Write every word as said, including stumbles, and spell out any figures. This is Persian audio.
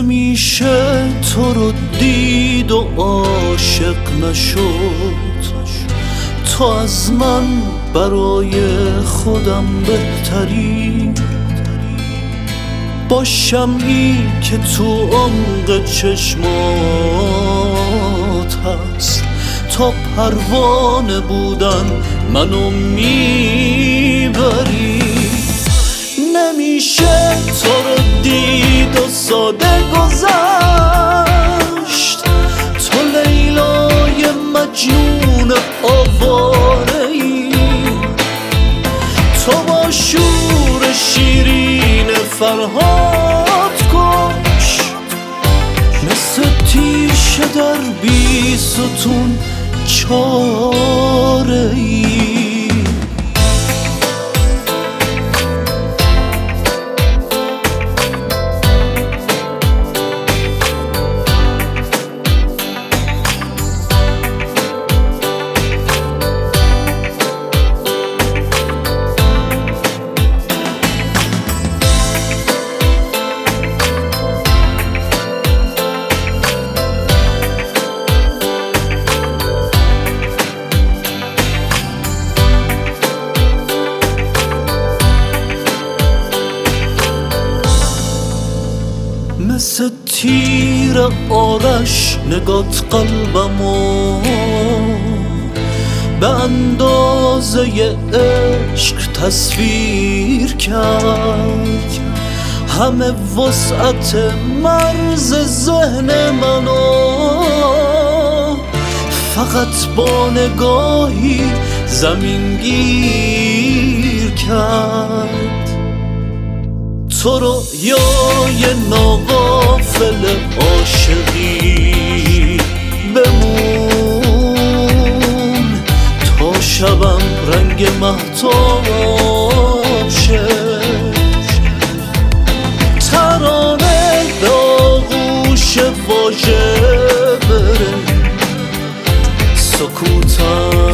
نمیشه تو رو دید و عاشق نشد، تو از من برای خودم بهتری. با شمعی که تو عمق چشمات هست، تا پروانه بودن منو میبری. نمیشه تو رو دید و ساده گذشت، تو لیلای مجنون آواره‌ای، تو با شور شیرین فرهاد کش، مثل تیشه در بی ستون چاره‌ای. مثل تیر آرش نگات قلبمو به اندازه عشق تصویر کرد. همه وسعت مرز ذهن منو فقط با نگاهی زمین گیر کرد. تو رویای ناغافل عاشقی بمون، تا شبم رنگ مهتاب شه. ترانه به آغوش واژه بره، سکوتم